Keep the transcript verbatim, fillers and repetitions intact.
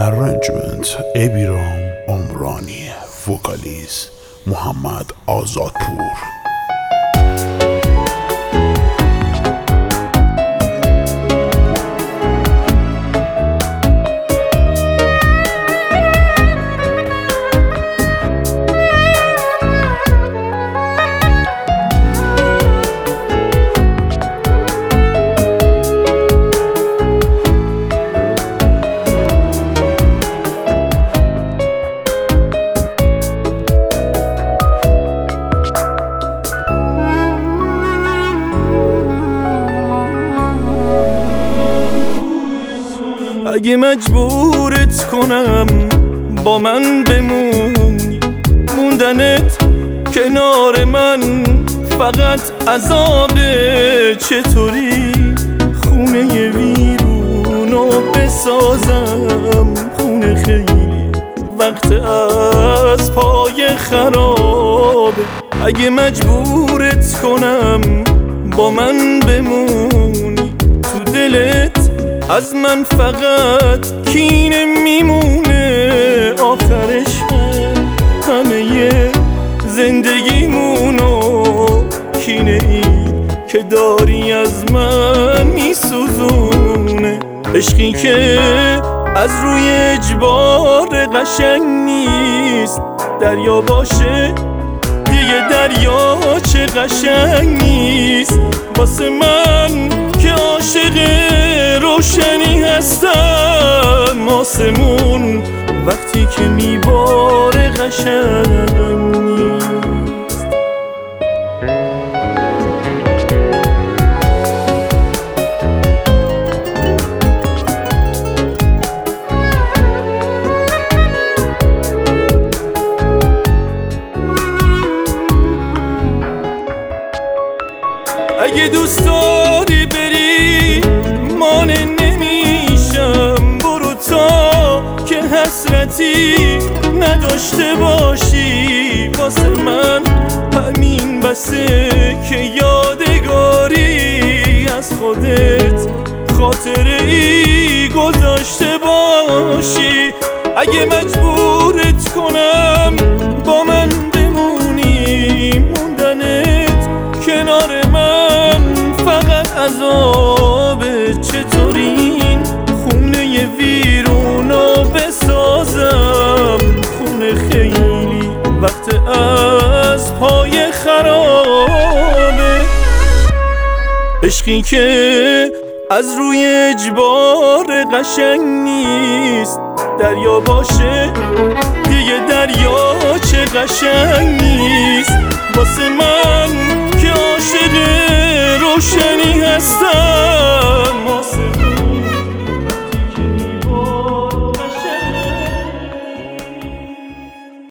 Arrangement ابیرام عمرانی. وکالیز محمد آزادپور. اگه مجبورت کنم با من بمونی، موندنت کنار من فقط عذابه. چطوری خونه ویرونو بسازم، خونه خیلی وقت از پای خرابه. اگه مجبورت کنم با من بمونی، تو دلت از من فقط کینه میمونه. آخرش همه زندگیمونو کینه ای که داری از من میسوزونه. عشقی که از روی اجبار قشنگ نیست، دریا باشه دیگه دریا چه قشنگ نیست. واسه من که عاشق روشنی هستم، آسمون وقتی که میباره قشنگ نیست. اگه دوست داری بری مانع نمیشم، برو تا که حسرتی نداشته باشی. واسه من همین بسه که یادگاری از خودت خاطره ای گذاشته باشی. اگه مجبورت کنم با من بمونی، موندنت کنار من فقط عذابه. چطوری این خونه ویرونو بسازم، خونه خیلی وقت از پای خرابه. عشقی که از روی اجبار قشنگ نیست، دریا باشه دیگه دریا چه قشنگ نیست. واسه من